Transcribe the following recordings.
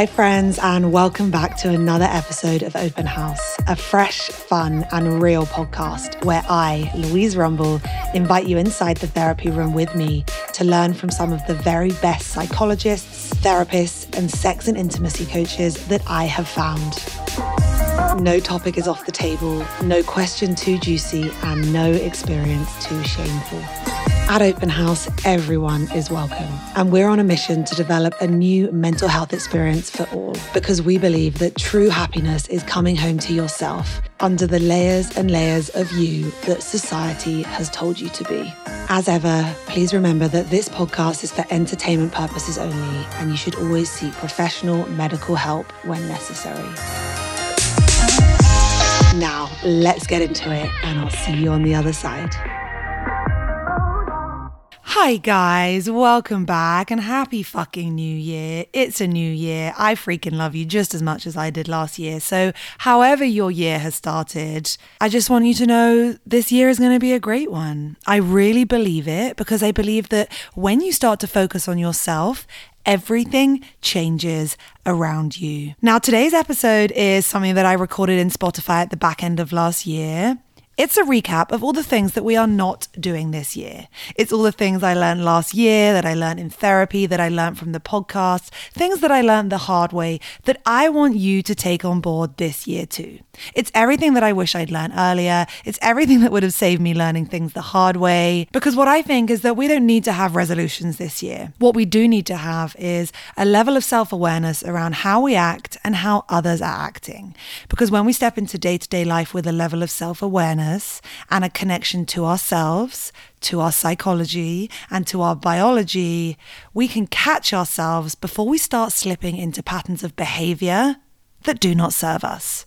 Hi friends, and welcome back to another episode of Open House, a fresh, fun and real podcast where I, Louise Rumble, invite you inside the therapy room with me to learn from some of the very best psychologists, therapists and sex and intimacy coaches that I have found. No topic is off the table, no question too juicy and no experience too shameful. At Open House, everyone is welcome, and we're on a mission to develop a new mental health experience for all because we believe that true happiness is coming home to yourself under the layers and layers of you that society has told you to be. As ever, please remember that this podcast is for entertainment purposes only, and you should always seek professional medical help when necessary. Now, let's get into it, and I'll see you on the other side. Hi guys, welcome back and happy fucking new year. It's a new year. I freaking love you just as much as I did last year. So however your year has started, I just want you to know this year is going to be a great one. I really believe it because I believe that when you start to focus on yourself, everything changes around you. Now, today's episode is something that I recorded in Spotify at the back end of last year. It's a recap of all the things that we are not doing this year. It's all the things I learned last year, that I learned in therapy, that I learned from the podcast, things that I learned the hard way that I want you to take on board this year too. It's everything that I wish I'd learned earlier. It's everything that would have saved me learning things the hard way. Because what I think is that we don't need to have resolutions this year. What we do need to have is a level of self-awareness around how we act and how others are acting. Because when we step into day-to-day life with a level of self-awareness and a connection to ourselves, to our psychology and to our biology, we can catch ourselves before we start slipping into patterns of behavior that do not serve us.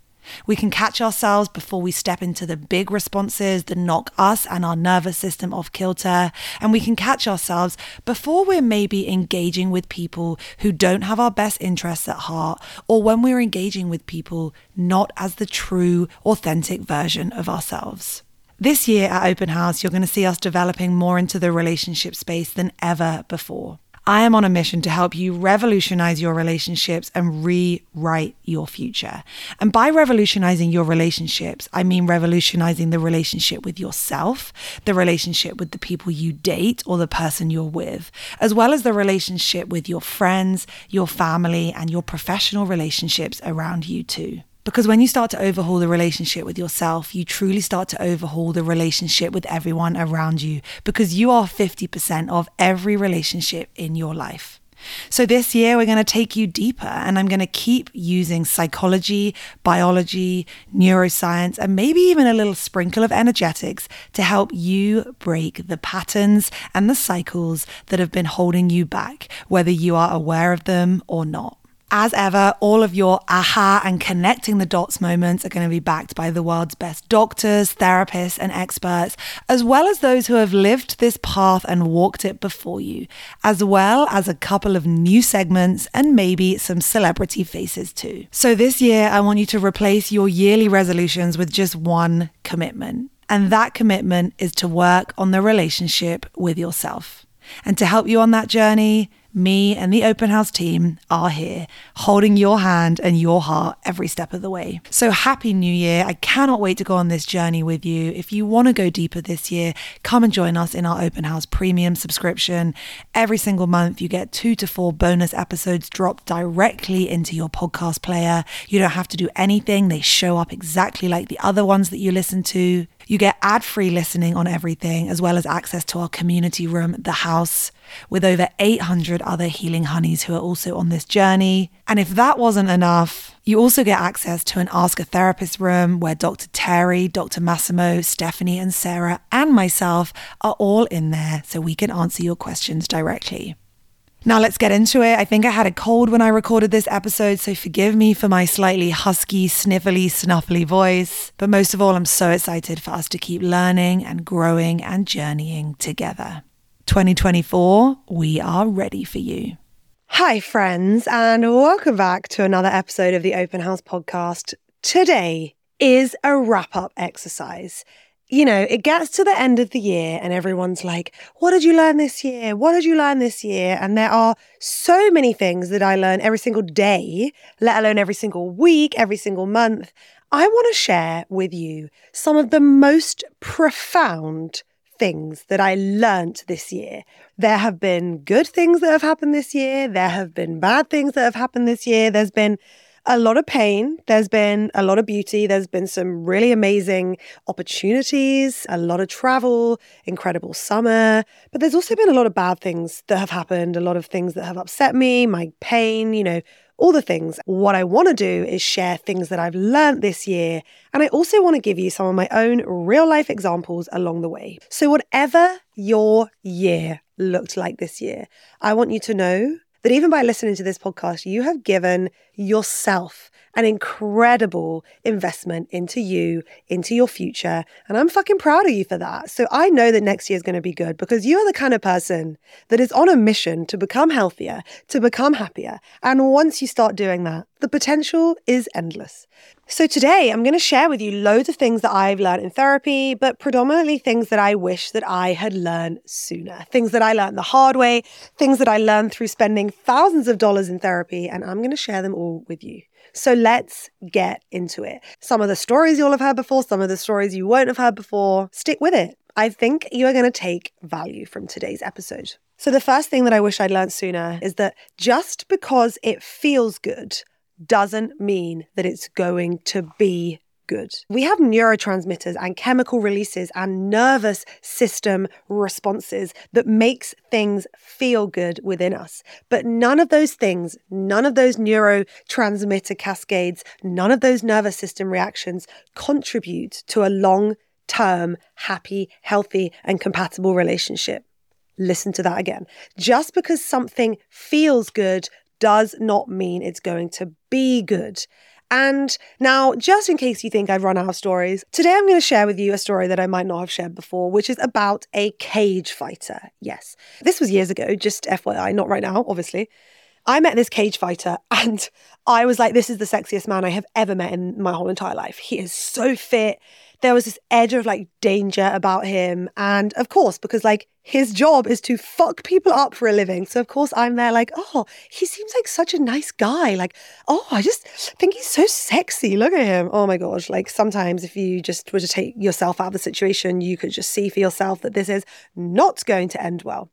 We can catch ourselves before we step into the big responses that knock us and our nervous system off kilter. And we can catch ourselves before we're maybe engaging with people who don't have our best interests at heart, or when we're engaging with people not as the true, authentic version of ourselves. This year at Open House, you're going to see us developing more into the relationship space than ever before. I am on a mission to help you revolutionize your relationships and rewrite your future. And by revolutionizing your relationships, I mean revolutionizing the relationship with yourself, the relationship with the people you date or the person you're with, as well as the relationship with your friends, your family, and your professional relationships around you too. Because when you start to overhaul the relationship with yourself, you truly start to overhaul the relationship with everyone around you, because you are 50% of every relationship in your life. So this year, we're going to take you deeper, and I'm going to keep using psychology, biology, neuroscience, and maybe even a little sprinkle of energetics to help you break the patterns and the cycles that have been holding you back, whether you are aware of them or not. As ever, all of your aha and connecting the dots moments are going to be backed by the world's best doctors, therapists, and experts, as well as those who have lived this path and walked it before you, as well as a couple of new segments and maybe some celebrity faces too. So this year, I want you to replace your yearly resolutions with just one commitment. And that commitment is to work on the relationship with yourself. And to help you on that journey, me and the Open House team are here, holding your hand and your heart every step of the way. So happy New Year. I cannot wait to go on this journey with you. If you want to go deeper this year, come and join us in our Open House premium subscription. Every single month, you get 2 to 4 bonus episodes dropped directly into your podcast player. You don't have to do anything. They show up exactly like the other ones that you listen to. You get ad-free listening on everything, as well as access to our community room, The House, with over 800 other healing honeys who are also on this journey. And if that wasn't enough, you also get access to an Ask a Therapist room where Dr. Terry, Dr. Massimo, Stephanie, and Sarah, and myself are all in there so we can answer your questions directly. Now let's get into it. I think I had a cold when I recorded this episode, so forgive me for my slightly husky, sniffly, snuffly voice. But most of all, I'm so excited for us to keep learning and growing and journeying together. 2024, we are ready for you. Hi friends, and welcome back to another episode of the Open House podcast. Today is a wrap-up exercise. it gets to the end of the year and everyone's like, what did you learn this year? What did you learn this year? And there are so many things that I learn every single day, let alone every single week, every single month. I want to share with you some of the most profound things that I learned this year. There have been good things that have happened this year. There have been bad things that have happened this year. There's been a lot of pain. There's been a lot of beauty. There's been some really amazing opportunities, a lot of travel, incredible summer. But there's also been a lot of bad things that have happened, a lot of things that have upset me, my pain, all the things. What I want to do is share things that I've learned this year. And I also want to give you some of my own real life examples along the way. So whatever your year looked like this year, I want you to know that even by listening to this podcast, you have given yourself an incredible investment into you, into your future. And I'm fucking proud of you for that. So I know that next year is going to be good because you are the kind of person that is on a mission to become healthier, to become happier. And once you start doing that, the potential is endless. So today I'm going to share with you loads of things that I've learned in therapy, but predominantly things that I wish that I had learned sooner. Things that I learned the hard way, things that I learned through spending thousands of dollars in therapy, and I'm going to share them all with you. So let's get into it. Some of the stories you'll have heard before, some of the stories you won't have heard before. Stick with it. I think you are going to take value from today's episode. So the first thing that I wish I'd learned sooner is that just because it feels good doesn't mean that it's going to be good. We have neurotransmitters and chemical releases and nervous system responses that makes things feel good within us. But none of those things, none of those neurotransmitter cascades, none of those nervous system reactions contribute to a long-term, happy, healthy, and compatible relationship. Listen to that again. Just because something feels good does not mean it's going to be good. And now, just in case you think I've run out of stories, today I'm going to share with you a story that I might not have shared before, which is about a cage fighter. Yes, this was years ago, just FYI, not right now, obviously. I met this cage fighter and I was like, this is the sexiest man I have ever met in my whole entire life. He is so fit. There was this edge of danger about him. And of course, because his job is to fuck people up for a living. So of course I'm there oh, he seems like such a nice guy. I just think he's so sexy. Look at him. Oh my gosh. Sometimes if you just were to take yourself out of the situation, you could just see for yourself that this is not going to end well.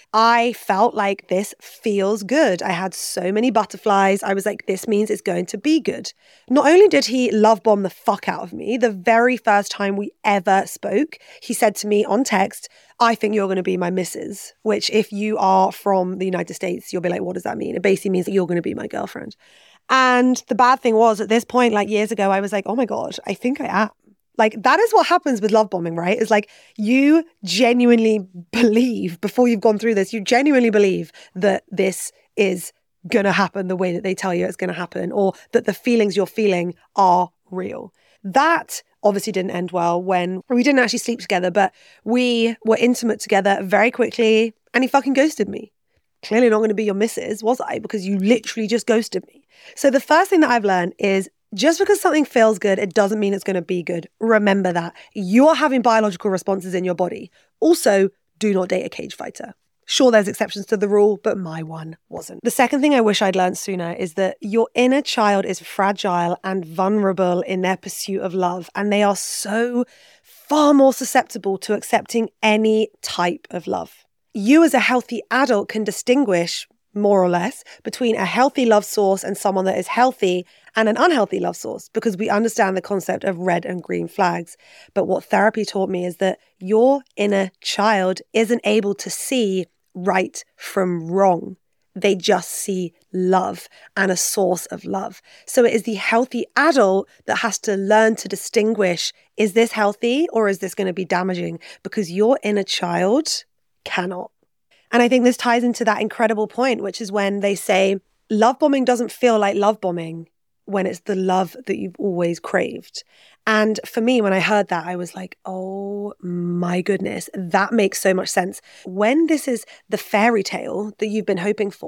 I felt like this feels good. I had so many butterflies. I was like, this means it's going to be good. Not only did he love bomb the fuck out of me, the very first time we ever spoke, he said to me on text, I think you're going to be my missus, which if you are from the United States, you'll be like, what does that mean? It basically means that you're going to be my girlfriend. And the bad thing was at this point, years ago, I was like, oh my God, I think I am. That is what happens with love bombing, right? It's you genuinely believe, before you've gone through this, you genuinely believe that this is going to happen the way that they tell you it's going to happen, or that the feelings you're feeling are real. That obviously didn't end well when we didn't actually sleep together, but we were intimate together very quickly and he fucking ghosted me. Clearly not going to be your missus, was I? Because you literally just ghosted me. So the first thing that I've learned is just because something feels good, it doesn't mean it's going to be good. Remember that. You're having biological responses in your body. Also, do not date a cage fighter. Sure, there's exceptions to the rule, but my one wasn't. The second thing I wish I'd learned sooner is that your inner child is fragile and vulnerable in their pursuit of love, and they are so far more susceptible to accepting any type of love. You as a healthy adult can distinguish, more or less, between a healthy love source and someone that is healthy and an unhealthy love source, because we understand the concept of red and green flags. But what therapy taught me is that your inner child isn't able to see right from wrong. They just see love and a source of love. So it is the healthy adult that has to learn to distinguish, is this healthy or is this going to be damaging? Because your inner child cannot. And I think this ties into that incredible point, which is when they say love bombing doesn't feel like love bombing when it's the love that you've always craved. And for me, when I heard that, I was like, oh my goodness, that makes so much sense. When this is the fairy tale that you've been hoping for,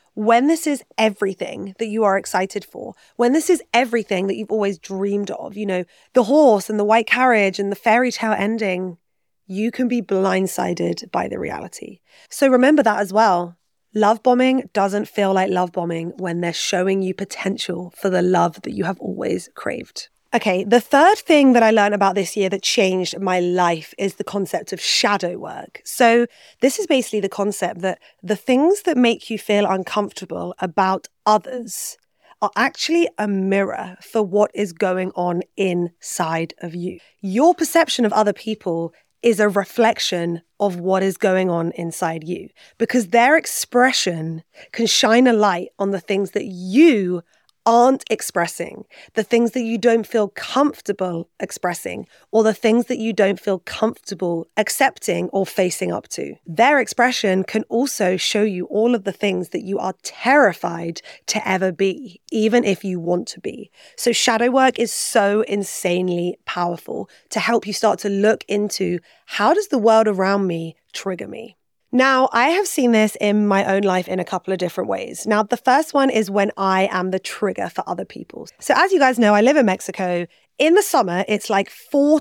when this is everything that you are excited for, when this is everything that you've always dreamed of, you know, the horse and the white carriage and the fairy tale ending, you can be blindsided by the reality. So remember that as well. Love bombing doesn't feel like love bombing when they're showing you potential for the love that you have always craved. Okay, the third thing that I learned about this year that changed my life is the concept of shadow work. So this is basically the concept that the things that make you feel uncomfortable about others are actually a mirror for what is going on inside of you. Your perception of other people is a reflection of what is going on inside you, because their expression can shine a light on the things that you aren't expressing, the things that you don't feel comfortable expressing, or the things that you don't feel comfortable accepting or facing up to. Their expression can also show you all of the things that you are terrified to ever be, even if you want to be. So shadow work is so insanely powerful to help you start to look into, how does the world around me trigger me? Now, I have seen this in my own life in a couple of different ways. Now, the first one is when I am the trigger for other people. So as you guys know, I live in Mexico. In the summer, it's like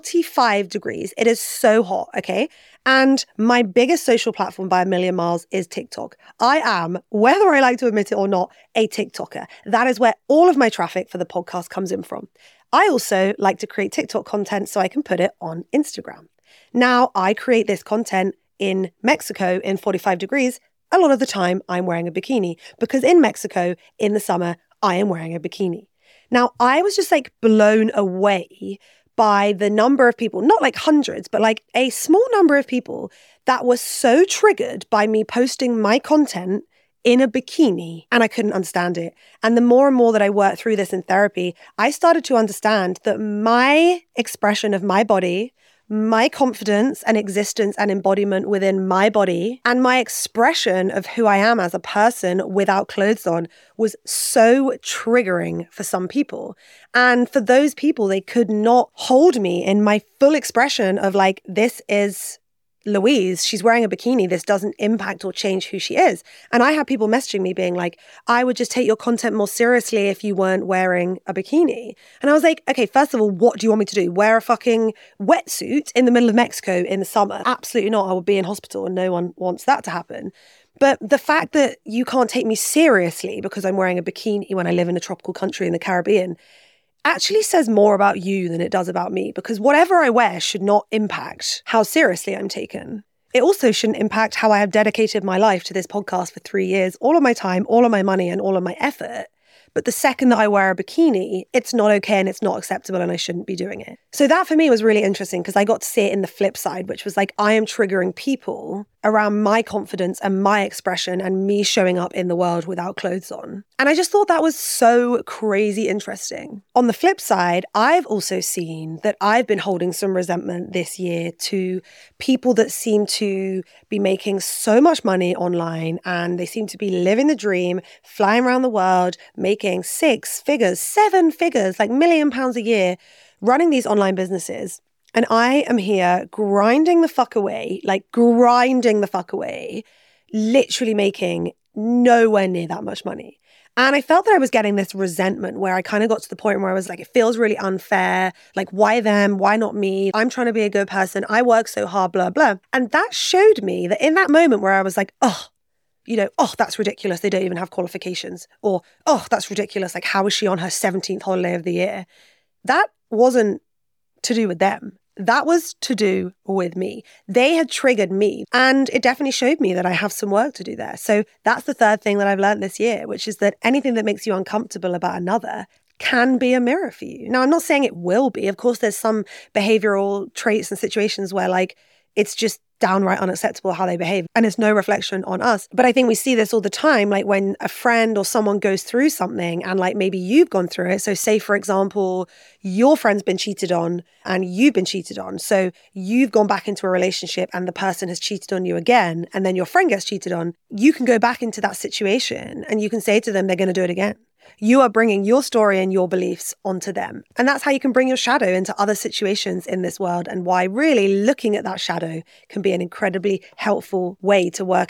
45 degrees. It is so hot, okay? And my biggest social platform by a million miles is TikTok. I am, whether I like to admit it or not, a TikToker. That is where all of my traffic for the podcast comes in from. I also like to create TikTok content so I can put it on Instagram. Now, I create this content in Mexico in 45 degrees. A lot of the time I'm wearing a bikini, because in Mexico in the summer, I am wearing a bikini. Now, I was just like blown away by the number of people, not like hundreds, but like a small number of people that were so triggered by me posting my content in a bikini, and I couldn't understand it. And the more and more that I worked through this in therapy, I started to understand that my expression of my body, my confidence and existence and embodiment within my body, and my expression of who I am as a person without clothes on was so triggering for some people. And for those people, they could not hold me in my full expression of like, this is Louise, she's wearing a bikini, this doesn't impact or change who she is. And I had people messaging me being like, I would just take your content more seriously if you weren't wearing a bikini. And I was like, okay, first of all, what do you want me to do? Wear a fucking wetsuit in the middle of Mexico in the summer? Absolutely not. I would be in hospital and no one wants that to happen. But the fact that you can't take me seriously because I'm wearing a bikini when I live in a tropical country in the Caribbean actually says more about you than it does about me, because whatever I wear should not impact how seriously I'm taken. It also shouldn't impact how I have dedicated my life to this podcast for 3 years, all of my time, all of my money, and all of my effort. But the second that I wear a bikini, it's not okay and it's not acceptable and I shouldn't be doing it. So that for me was really interesting, because I got to see it in the flip side, which was like, I am triggering people around my confidence and my expression and me showing up in the world without clothes on. And I just thought that was so crazy interesting. On the flip side, I've also seen that I've been holding some resentment this year to people that seem to be making so much money online, and they seem to be living the dream, flying around the world, making 6 figures, 7 figures, like £1 million a year, running these online businesses. And I am here grinding the fuck away, literally making nowhere near that much money. And I felt that I was getting this resentment where I kind of got to the point where I was like, it feels really unfair. Like, why them? Why not me? I'm trying to be a good person. I work so hard, blah, blah. And that showed me that in that moment where I was like, oh, that's ridiculous. They don't even have qualifications. Or, oh, that's ridiculous. Like, how is she on her 17th holiday of the year? That wasn't to do with them. That was to do with me. They had triggered me, and it definitely showed me that I have some work to do there. So that's the third thing that I've learned this year, which is that anything that makes you uncomfortable about another can be a mirror for you. Now, I'm not saying it will be. Of course, there's some behavioral traits and situations where like it's just downright unacceptable how they behave, and it's no reflection on us. But I think we see this all the time, like when a friend or someone goes through something and like maybe you've gone through it. So say, for example, your friend's been cheated on and you've been cheated on. So you've gone back into a relationship and the person has cheated on you again, and then your friend gets cheated on. You can go back into that situation and you can say to them, they're going to do it again. You are bringing your story and your beliefs onto them. And that's how you can bring your shadow into other situations in this world, and why really looking at that shadow can be an incredibly helpful way to work out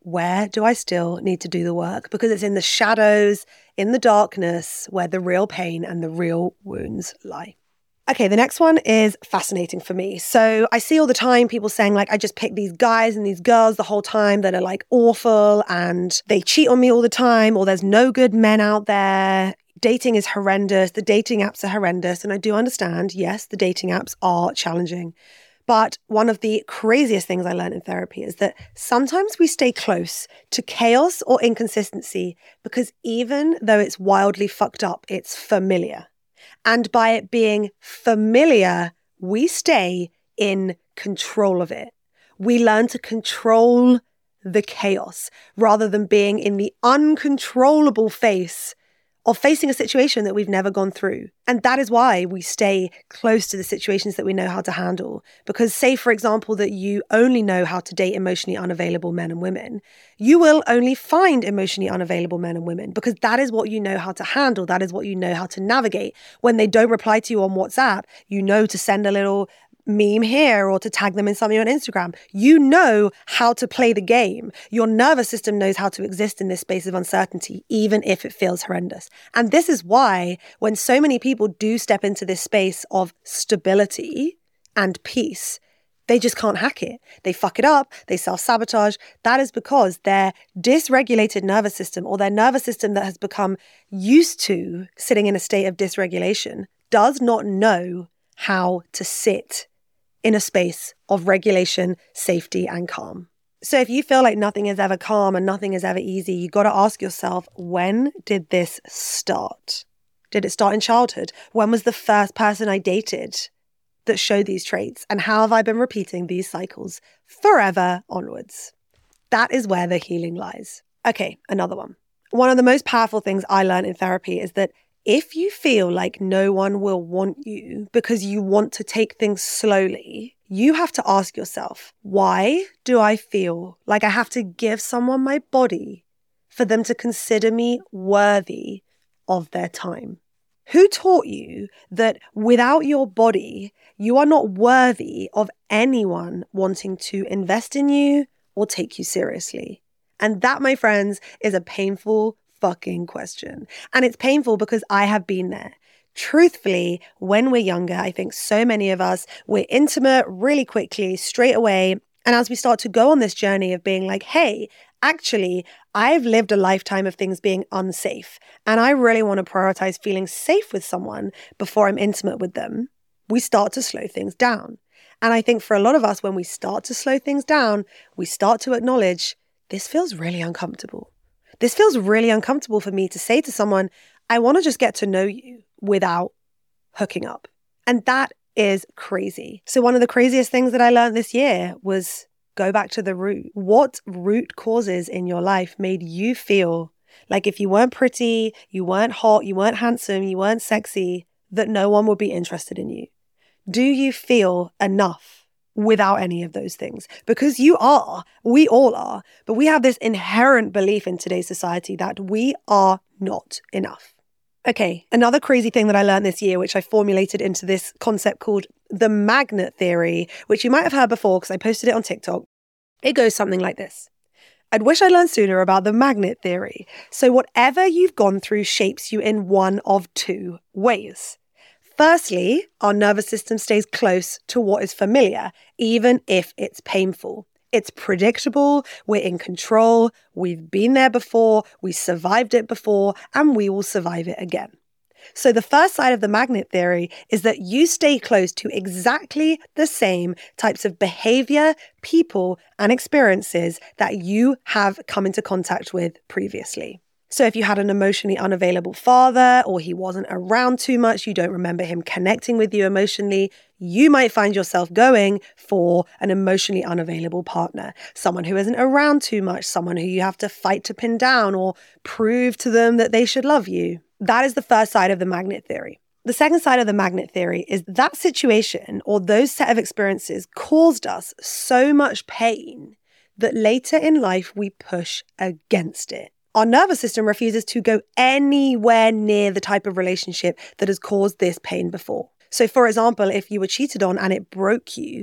where do I still need to do the work? Because it's in the shadows, in the darkness, where the real pain and the real wounds lie. Okay, the next one is fascinating for me. So I see all the time people saying like, I just pick these guys and these girls the whole time that are like awful and they cheat on me all the time, or there's no good men out there. Dating is horrendous. The dating apps are horrendous. And I do understand, yes, the dating apps are challenging. But one of the craziest things I learned in therapy is that sometimes we stay close to chaos or inconsistency because even though it's wildly fucked up, it's familiar. And by it being familiar, we stay in control of it. We learn to control the chaos rather than being in the uncontrollable face of facing a situation that we've never gone through. And that is why we stay close to the situations that we know how to handle. Because say, for example, that you only know how to date emotionally unavailable men and women, you will only find emotionally unavailable men and women because that is what you know how to handle. That is what you know how to navigate. When they don't reply to you on WhatsApp, you know to send a little meme here or to tag them in something on Instagram. You know how to play the game. Your nervous system knows how to exist in this space of uncertainty, even if it feels horrendous. And this is why when so many people do step into this space of stability and peace, they just can't hack it. They fuck it up. They self-sabotage. That is because their dysregulated nervous system, or their nervous system that has become used to sitting in a state of dysregulation, does not know how to sit in a space of regulation, safety, and calm. So if you feel like nothing is ever calm and nothing is ever easy, you got to ask yourself, when did this start? Did it start in childhood? When was the first person I dated that showed these traits? And how have I been repeating these cycles forever onwards? That is where the healing lies. Okay, another one. One of the most powerful things I learned in therapy is that if you feel like no one will want you because you want to take things slowly, you have to ask yourself, why do I feel like I have to give someone my body for them to consider me worthy of their time? Who taught you that without your body, you are not worthy of anyone wanting to invest in you or take you seriously? And that, my friends, is a painful fucking question. And it's painful because I have been there. Truthfully, when we're younger, I think so many of us, we're intimate really quickly, straight away. And as we start to go on this journey of being like, hey, actually, I've lived a lifetime of things being unsafe, and I really want to prioritize feeling safe with someone before I'm intimate with them, we start to slow things down. And I think for a lot of us, when we start to slow things down, we start to acknowledge, this feels really uncomfortable. This feels really uncomfortable for me to say to someone, I want to just get to know you without hooking up. And that is crazy. So one of the craziest things that I learned this year was go back to the root. What root causes in your life made you feel like if you weren't pretty, you weren't hot, you weren't handsome, you weren't sexy, that no one would be interested in you? Do you feel enough without any of those things? Because you are, we all are, but we have this inherent belief in today's society that we are not enough. Okay, another crazy thing that I learned this year, which I formulated into this concept called the magnet theory, which you might have heard before because I posted it on TikTok. It goes something like this. I'd wish I learned sooner about the magnet theory. So whatever you've gone through shapes you in one of two ways. Firstly, our nervous system stays close to what is familiar, even if it's painful. It's predictable, we're in control, we've been there before, we survived it before, and we will survive it again. So the first side of the magnet theory is that you stay close to exactly the same types of behavior, people, and experiences that you have come into contact with previously. So if you had an emotionally unavailable father, or he wasn't around too much, you don't remember him connecting with you emotionally, you might find yourself going for an emotionally unavailable partner, someone who isn't around too much, someone who you have to fight to pin down or prove to them that they should love you. That is the first side of the magnet theory. The second side of the magnet theory is that situation or those set of experiences caused us so much pain that later in life we push against it. Our nervous system refuses to go anywhere near the type of relationship that has caused this pain before. So for example, if you were cheated on and it broke you,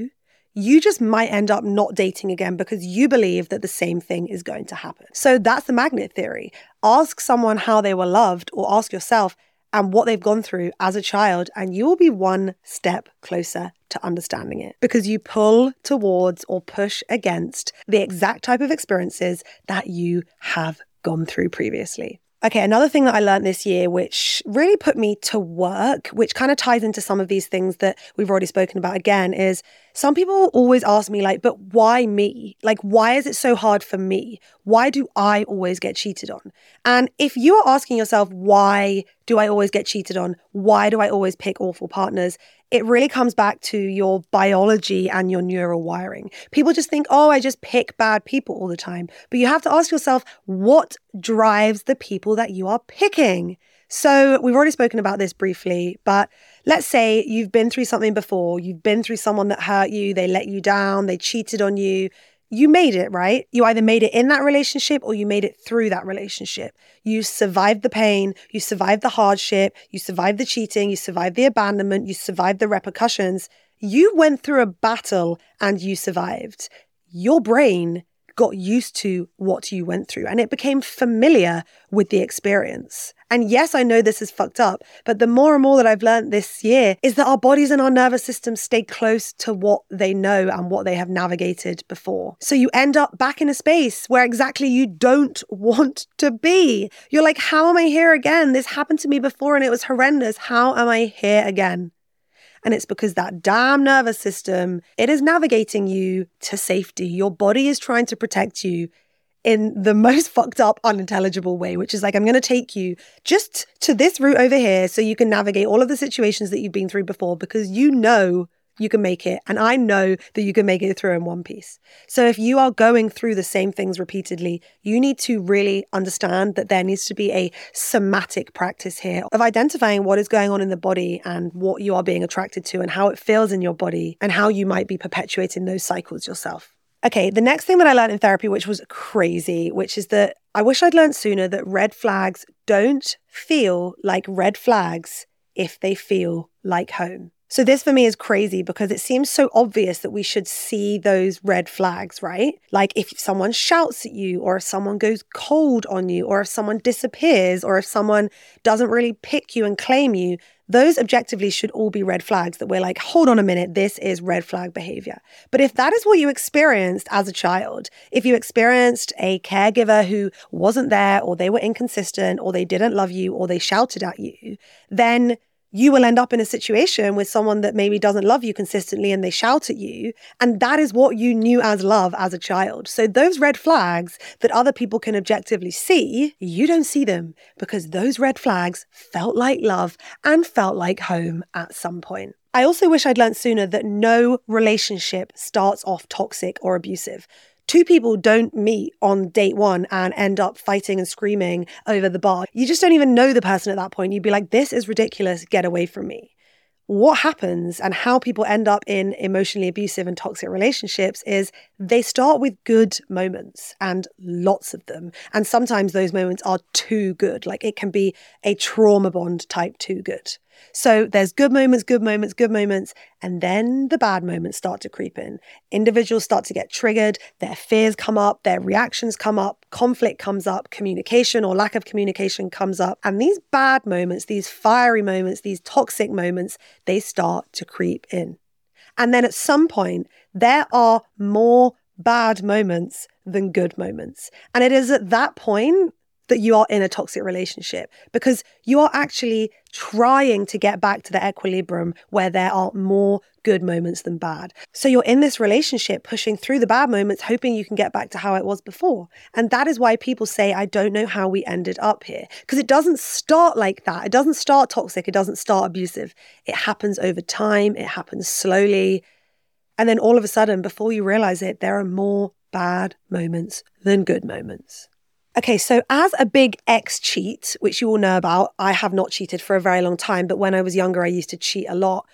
you just might end up not dating again because you believe that the same thing is going to happen. So that's the magnet theory. Ask someone how they were loved, or ask yourself and what they've gone through as a child, and you will be one step closer to understanding it, because you pull towards or push against the exact type of experiences that you have gone through previously. Okay, another thing that I learned this year, which really put me to work, which kind of ties into some of these things that we've already spoken about again, is some people always ask me like, but why me? Like, why is it so hard for me? Why do I always get cheated on? And if you are asking yourself, why do I always get cheated on? Why do I always pick awful partners? It really comes back to your biology and your neural wiring. People just think, oh, I just pick bad people all the time. But you have to ask yourself, what drives the people that you are picking? So we've already spoken about this briefly, but let's say you've been through something before. You've been through someone that hurt you, they let you down, they cheated on you. You made it, right? You either made it in that relationship or you made it through that relationship. You survived the pain, you survived the hardship, you survived the cheating, you survived the abandonment, you survived the repercussions. You went through a battle and you survived. Your brain got used to what you went through and it became familiar with the experience. And yes, I know this is fucked up, but the more and more that I've learned this year is that our bodies and our nervous systems stay close to what they know and what they have navigated before. So you end up back in a space where exactly you don't want to be. You're like, how am I here again? This happened to me before and it was horrendous. How am I here again? And it's because that damn nervous system, it is navigating you to safety. Your body is trying to protect you in the most fucked up, unintelligible way, which is like, I'm going to take you just to this route over here so you can navigate all of the situations that you've been through before, because you know you can make it. And I know that you can make it through in one piece. So if you are going through the same things repeatedly, you need to really understand that there needs to be a somatic practice here of identifying what is going on in the body and what you are being attracted to and how it feels in your body and how you might be perpetuating those cycles yourself. Okay, the next thing that I learned in therapy, which was crazy, which is that I wish I'd learned sooner that red flags don't feel like red flags if they feel like home. So this for me is crazy because it seems so obvious that we should see those red flags, right? Like if someone shouts at you, or if someone goes cold on you, or if someone disappears, or if someone doesn't really pick you and claim you, those objectively should all be red flags that we're like, hold on a minute, this is red flag behavior. But if that is what you experienced as a child, if you experienced a caregiver who wasn't there, or they were inconsistent, or they didn't love you, or they shouted at you, then you will end up in a situation with someone that maybe doesn't love you consistently and they shout at you. And that is what you knew as love as a child. So those red flags that other people can objectively see, you don't see them because those red flags felt like love and felt like home at some point. I also wish I'd learned sooner that no relationship starts off toxic or abusive. Two people don't meet on date one and end up fighting and screaming over the bar. You just don't even know the person at that point. You'd be like, this is ridiculous, get away from me. What happens and how people end up in emotionally abusive and toxic relationships is they start with good moments and lots of them. And sometimes those moments are too good. Like it can be a trauma bond type too good. So there's good moments, good moments, good moments, and then the bad moments start to creep in. Individuals start to get triggered, their fears come up, their reactions come up, conflict comes up, communication or lack of communication comes up. And these bad moments, these fiery moments, these toxic moments, they start to creep in. And then at some point, there are more bad moments than good moments. And it is at that point that you are in a toxic relationship because you are actually trying to get back to the equilibrium where there are more good moments than bad. So you're in this relationship pushing through the bad moments, hoping you can get back to how it was before. And that is why people say, I don't know how we ended up here. Because it doesn't start like that. It doesn't start toxic. It doesn't start abusive. It happens over time. It happens slowly. And then all of a sudden, before you realize it, there are more bad moments than good moments. Okay, so as a big ex-cheat, which you all know about, I have not cheated for a very long time, but when I was younger, I used to cheat a lot.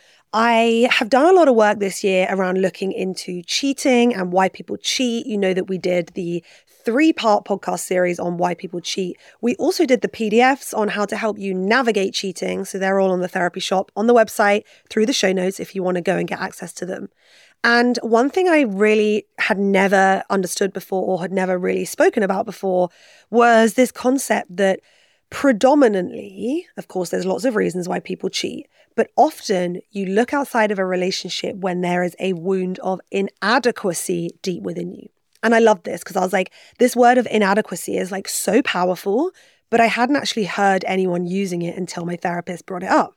I have done a lot of work this year around looking into cheating and why people cheat. You know that we did the 3-part podcast series on why people cheat. We also did the PDFs on how to help you navigate cheating. So they're all on the Therapy Shop on the website through the show notes if you want to go and get access to them. And one thing I really had never understood before or had never really spoken about before was this concept that predominantly, of course, there's lots of reasons why people cheat, but often you look outside of a relationship when there is a wound of inadequacy deep within you. And I love this because I was like, this word of inadequacy is like so powerful, but I hadn't actually heard anyone using it until my therapist brought it up.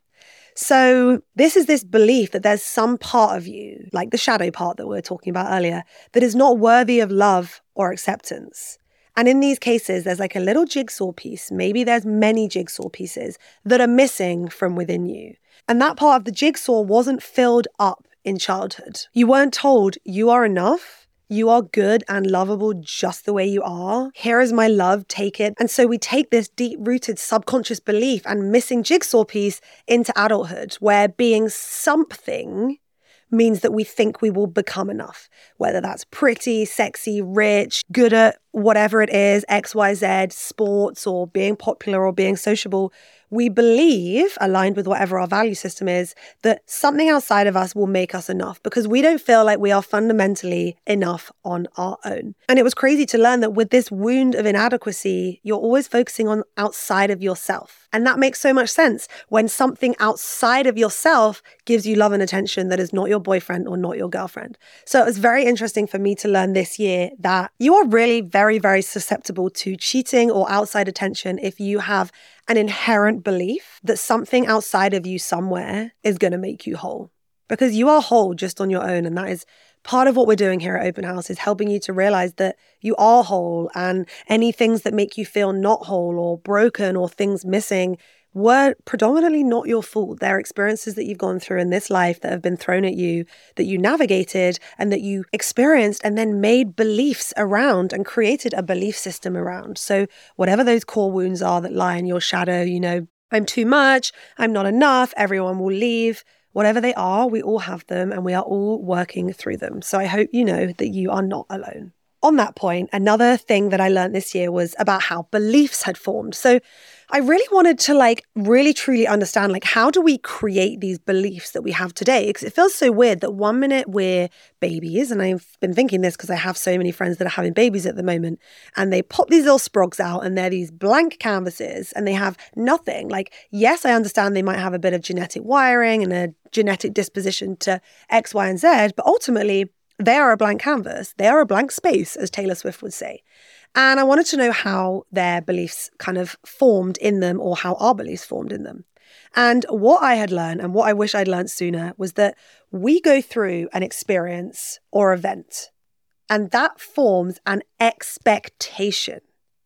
So this is this belief that there's some part of you, like the shadow part that we were talking about earlier, that is not worthy of love or acceptance. And in these cases, there's like a little jigsaw piece. Maybe there's many jigsaw pieces that are missing from within you. And that part of the jigsaw wasn't filled up in childhood. You weren't told you are enough. You are good and lovable just the way you are. Here is my love, take it. And so we take this deep-rooted subconscious belief and missing jigsaw piece into adulthood, where being something means that we think we will become enough, whether that's pretty, sexy, rich, good at whatever it is, X, Y, Z, sports, or being popular or being sociable. We believe, aligned with whatever our value system is, that something outside of us will make us enough because we don't feel like we are fundamentally enough on our own. And it was crazy to learn that with this wound of inadequacy, you're always focusing on outside of yourself. And that makes so much sense when something outside of yourself gives you love and attention that is not your boyfriend or not your girlfriend. So it was very interesting for me to learn this year that you are really very, very susceptible to cheating or outside attention if you have an inherent belief that something outside of you somewhere is going to make you whole. Because you are whole just on your own. And that is part of what we're doing here at Open House, is helping you to realize that you are whole, and any things that make you feel not whole or broken or things missing were predominantly not your fault. They're experiences that you've gone through in this life that have been thrown at you, that you navigated and that you experienced and then made beliefs around and created a belief system around. So whatever those core wounds are that lie in your shadow, I'm too much, I'm not enough, everyone will leave. Whatever they are, we all have them and we are all working through them. So I hope you know that you are not alone. On that point, another thing that I learned this year was about how beliefs had formed. So I really wanted to really truly understand, how do we create these beliefs that we have today? Because it feels so weird that one minute we're babies, and I've been thinking this because I have so many friends that are having babies at the moment, and they pop these little sprogs out and they're these blank canvases and they have nothing. Yes, I understand they might have a bit of genetic wiring and a genetic disposition to X, Y, and Z, but ultimately they are a blank canvas. They are a blank space, as Taylor Swift would say. And I wanted to know how their beliefs kind of formed in them, or how our beliefs formed in them. And what I had learned, and what I wish I'd learned sooner, was that we go through an experience or event, and that forms an expectation.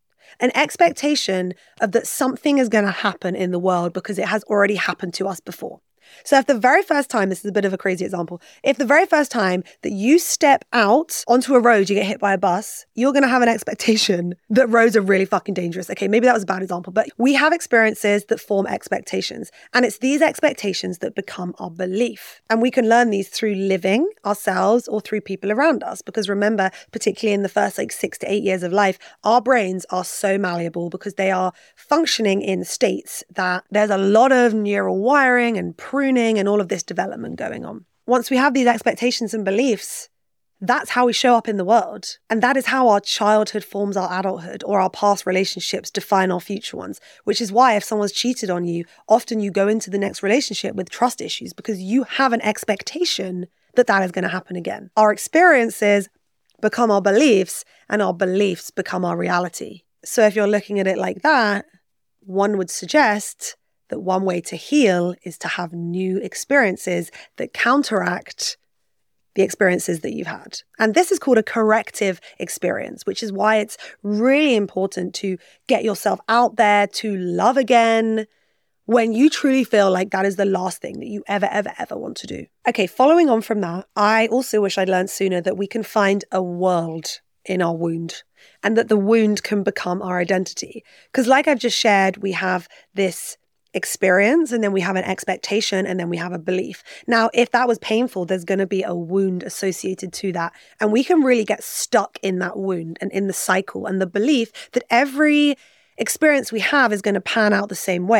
An expectation of that something is going to happen in the world because it has already happened to us before. So if the very first time, this is a bit of a crazy example, if the very first time that you step out onto a road, you get hit by a bus, you're going to have an expectation that roads are really fucking dangerous. Okay, maybe that was a bad example, but we have experiences that form expectations. And it's these expectations that become our belief. And we can learn these through living ourselves or through people around us. Because remember, particularly in the first 6 to 8 years of life, our brains are so malleable because they are functioning in states that there's a lot of neural wiring and pruning and all of this development going on. Once we have these expectations and beliefs, that's how we show up in the world. And that is how our childhood forms our adulthood, or our past relationships define our future ones, which is why if someone's cheated on you, often you go into the next relationship with trust issues because you have an expectation that that is going to happen again. Our experiences become our beliefs, and our beliefs become our reality. So if you're looking at it like that, one would suggest that one way to heal is to have new experiences that counteract the experiences that you've had. And this is called a corrective experience, which is why it's really important to get yourself out there, to love again, when you truly feel like that is the last thing that you ever want to do. Okay, following on from that, I also wish I'd learned sooner that we can find a world in our wound, and that the wound can become our identity. Because like I've just shared, we have this experience, and then we have an expectation, and then we have a belief. Now, if that was painful, there's going to be a wound associated to that. And we can really get stuck in that wound and in the cycle and the belief that every experience we have is going to pan out the same way.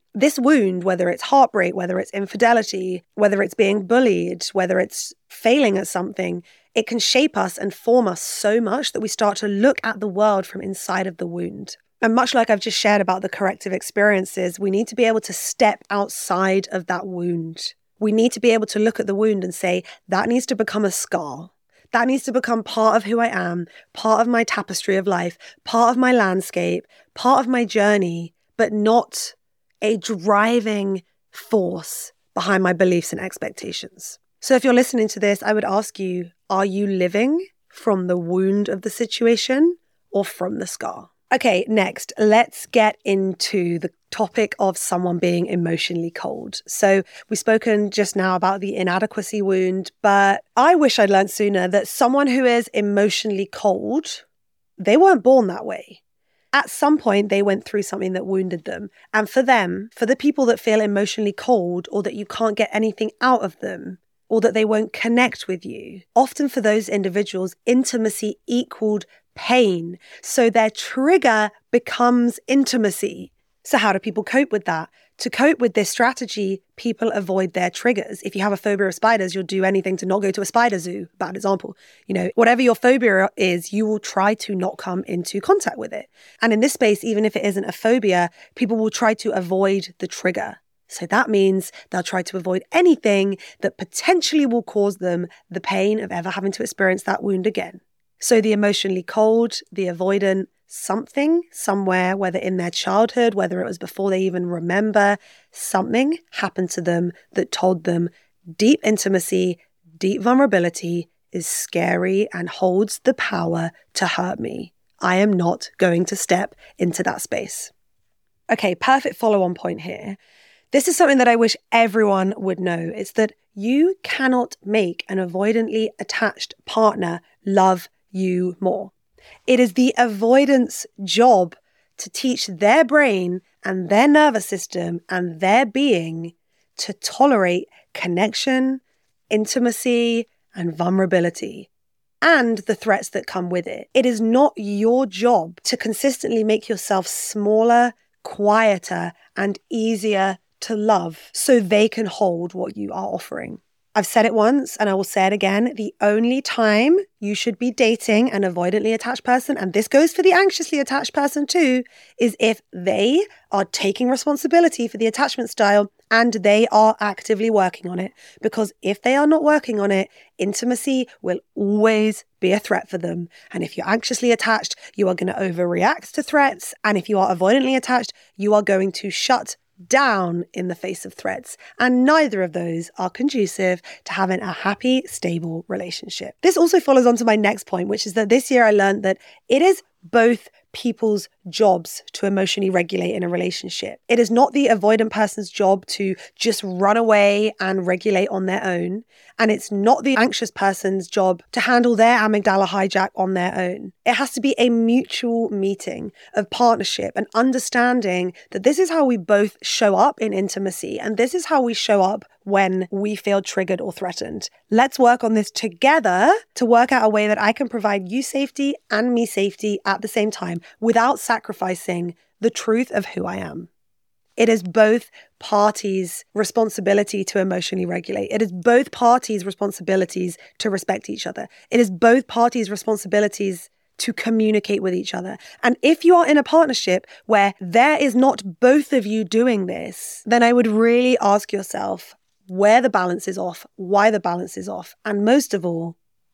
This wound, whether it's heartbreak, whether it's infidelity, whether it's being bullied, whether it's failing at something, it can shape us and form us so much that we start to look at the world from inside of the wound. And much like I've just shared about the corrective experiences, we need to be able to step outside of that wound. We need to be able to look at the wound and say, that needs to become a scar. That needs to become part of who I am, part of my tapestry of life, part of my landscape, part of my journey, but not a driving force behind my beliefs and expectations. So if you're listening to this, I would ask you, are you living from the wound of the situation or from the scar? Okay, next, let's get into the topic of someone being emotionally cold. So we've spoken just now about the inadequacy wound, but I wish I'd learned sooner that someone who is emotionally cold, they weren't born that way. At some point, they went through something that wounded them. And for them, for the people that feel emotionally cold or that you can't get anything out of them, or that they won't connect with you, often for those individuals, intimacy equaled pain. So their trigger becomes intimacy. So how do people cope with that? To cope with this strategy, people avoid their triggers. If you have a phobia of spiders, you'll do anything to not go to a spider zoo. Bad example. Whatever your phobia is, you will try to not come into contact with it. And in this space, even if it isn't a phobia, people will try to avoid the trigger. So that means they'll try to avoid anything that potentially will cause them the pain of ever having to experience that wound again. So the emotionally cold, the avoidant, something, somewhere, whether in their childhood, whether it was before they even remember, something happened to them that told them deep intimacy, deep vulnerability is scary and holds the power to hurt me. I am not going to step into that space. Okay, perfect follow-on point here. This is something that I wish everyone would know. It's that you cannot make an avoidantly attached partner love you more. It is the avoidance job to teach their brain and their nervous system and their being to tolerate connection, intimacy, and vulnerability, and the threats that come with it. It is not your job to consistently make yourself smaller, quieter, and easier to love so they can hold what you are offering. I've said it once and I will say it again. The only time you should be dating an avoidantly attached person, and this goes for the anxiously attached person too, is if they are taking responsibility for the attachment style and they are actively working on it. Because if they are not working on it, intimacy will always be a threat for them. And if you're anxiously attached, you are going to overreact to threats. And if you are avoidantly attached, you are going to shut down in the face of threats. And neither of those are conducive to having a happy, stable relationship. This also follows on to my next point, which is that this year I learned that it is both people's jobs to emotionally regulate in a relationship. It is not the avoidant person's job to just run away and regulate on their own. And it's not the anxious person's job to handle their amygdala hijack on their own. It has to be a mutual meeting of partnership and understanding that this is how we both show up in intimacy and this is how we show up when we feel triggered or threatened. Let's work on this together to work out a way that I can provide you safety and me safety at the same time without sacrificing the truth of who I am. It is both parties' responsibility to emotionally regulate. It is both parties' responsibilities to respect each other. It is both parties' responsibilities to communicate with each other. And if you are in a partnership where there is not both of you doing this, then I would really ask yourself where the balance is off, why the balance is off, and most of all,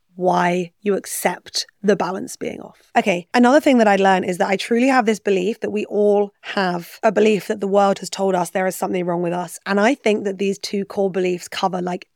why you accept the balance being off. Okay, another thing that I learned is that I truly have this belief that we all have a belief that the world has told us there is something wrong with us. And I think that these two core beliefs cover like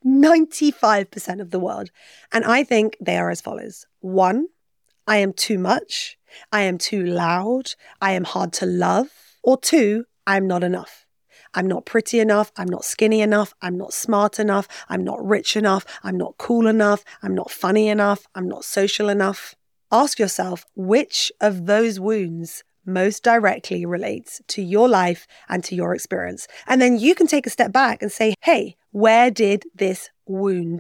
95% of the world. And I think they are as follows. 1, I am too much. I am too loud. I am hard to love. Or 2, I am not enough. I'm not pretty enough, I'm not skinny enough, I'm not smart enough, I'm not rich enough, I'm not cool enough, I'm not funny enough, I'm not social enough. Ask yourself which of those wounds most directly relates to your life and to your experience. And then you can take a step back and say, hey, where did this wound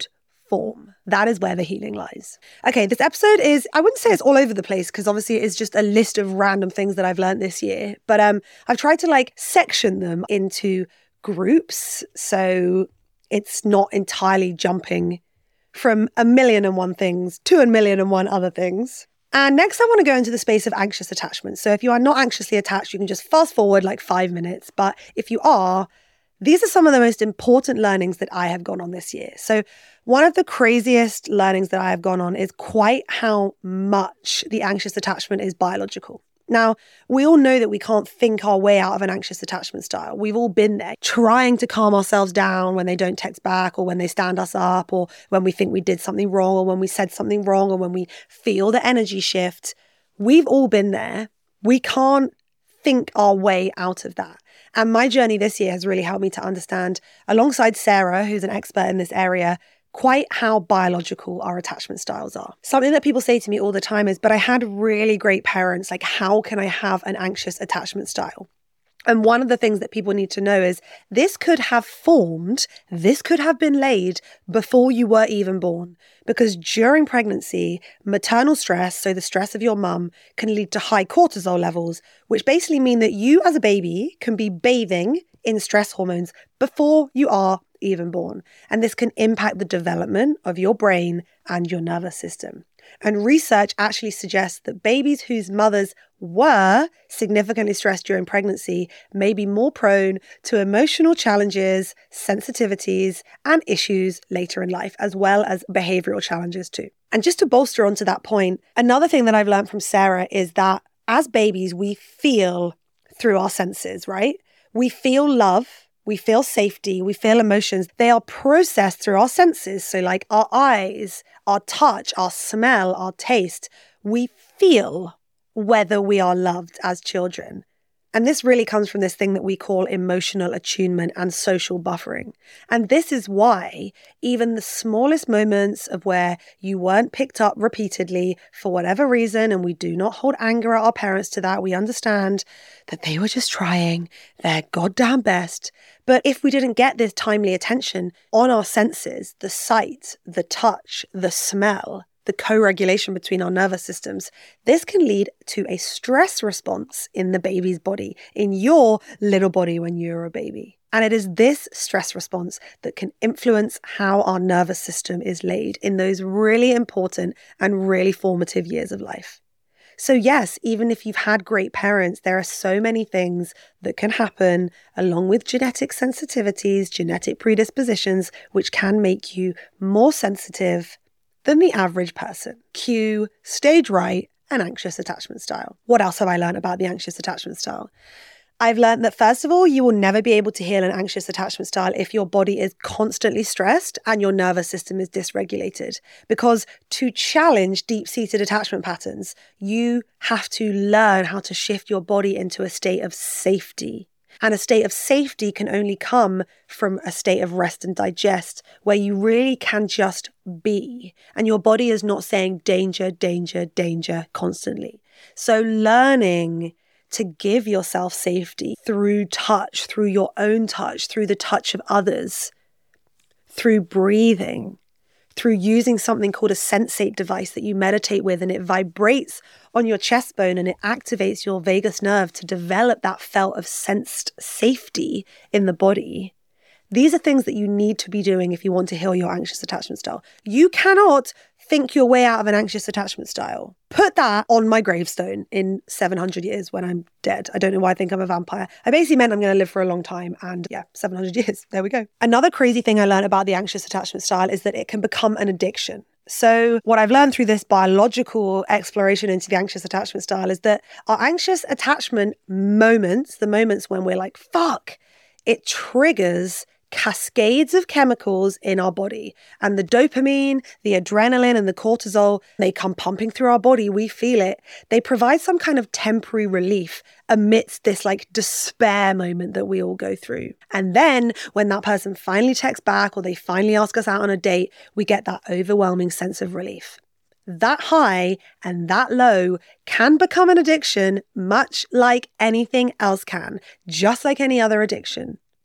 form. That is where the healing lies. Okay, this episode is, I wouldn't say it's all over the place because obviously it is just a list of random things that I've learned this year. But I've tried to like section them into groups so it's not entirely jumping from 1,000,001 things to 1,000,001 other things. And next I want to go into the space of anxious attachment. So if you are not anxiously attached, you can just fast forward like 5 minutes. But if you are, these are some of the most important learnings that I have gone on this year. So one of the craziest learnings that I have gone on is quite how much the anxious attachment is biological. Now, we all know that we can't think our way out of an anxious attachment style. We've all been there, trying to calm ourselves down when they don't text back or when they stand us up or when we think we did something wrong or when we said something wrong or when we feel the energy shift. We've all been there. We can't think our way out of that. And my journey this year has really helped me to understand, alongside Sarah, who's an expert in this area, quite how biological our attachment styles are. Something that people say to me all the time is, but I had really great parents. Like, how can I have an anxious attachment style? And one of the things that people need to know is this could have formed, this could have been laid before you were even born. Because during pregnancy, maternal stress, so the stress of your mum, can lead to high cortisol levels, which basically mean that you as a baby can be bathing in stress hormones before you are even born. And this can impact the development of your brain and your nervous system. And research actually suggests that babies whose mothers were significantly stressed during pregnancy may be more prone to emotional challenges, sensitivities, and issues later in life, as well as behavioral challenges too. And just to bolster onto that point, another thing that I've learned from Sarah is that as babies, we feel through our senses, right? We feel love. We feel safety, we feel emotions. They are processed through our senses. So like our eyes, our touch, our smell, our taste. We feel whether we are loved as children. And this really comes from this thing that we call emotional attunement and social buffering. And this is why even the smallest moments of where you weren't picked up repeatedly for whatever reason, and we do not hold anger at our parents to that, we understand that they were just trying their goddamn best. But if we didn't get this timely attention on our senses, the sight, the touch, the smell, the co-regulation between our nervous systems, this can lead to a stress response in the baby's body, in your little body when you're a baby. And it is this stress response that can influence how our nervous system is laid in those really important and really formative years of life. So yes, even if you've had great parents, there are so many things that can happen along with genetic sensitivities, genetic predispositions, which can make you more sensitive than the average person. Cue, stage right, and anxious attachment style. What else have I learned about the anxious attachment style? I've learned that first of all, you will never be able to heal an anxious attachment style if your body is constantly stressed and your nervous system is dysregulated. Because to challenge deep-seated attachment patterns, you have to learn how to shift your body into a state of safety. And a state of safety can only come from a state of rest and digest, where you really can just be. And your body is not saying danger, danger, danger constantly. So learning to give yourself safety through touch, through your own touch, through the touch of others, through breathing, through using something called a sensate device that you meditate with, and it vibrates on your chest bone and it activates your vagus nerve to develop that felt of sensed safety in the body. These are things that you need to be doing if you want to heal your anxious attachment style. You cannot think your way out of an anxious attachment style. Put that on my gravestone in 700 years when I'm dead. I don't know why I think I'm a vampire. I basically meant I'm going to live for a long time, and 700 years. There we go. Another crazy thing I learned about the anxious attachment style is that it can become an addiction. So what I've learned through this biological exploration into the anxious attachment style is that our anxious attachment moments, the moments when we're like, fuck, it triggers cascades of chemicals in our body. And the dopamine, the adrenaline, and the cortisol, they come pumping through our body. We feel it. They provide some kind of temporary relief amidst this like despair moment that we all go through. And then when that person finally texts back or they finally ask us out on a date, we get that overwhelming sense of relief. That high and that low can become an addiction, much like anything else can, just like any other addiction.